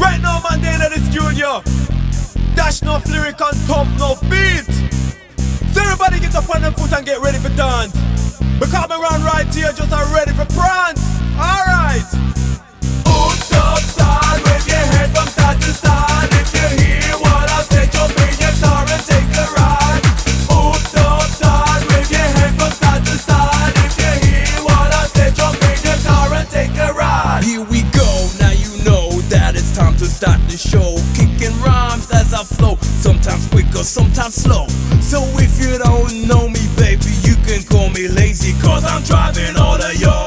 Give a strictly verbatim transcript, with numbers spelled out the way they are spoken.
Right now, man, they in the studio. Dash no lyric and thump no beat. So everybody get up on them foot and get ready for dance. Because me run right here just are ready for prance. Alright. Put up side, wave your head from side to side. If you hear what I say, jump in your car and take a ride. Put up side, wave your head from side to side. If you hear what I say, jump in your car and take a ride. Here we go, now you know that it's time to start the show. Kicking rhymes as I flow, sometimes quicker, sometimes slow. So if you don't know me, baby, you can call me lazy, cause I'm driving all of your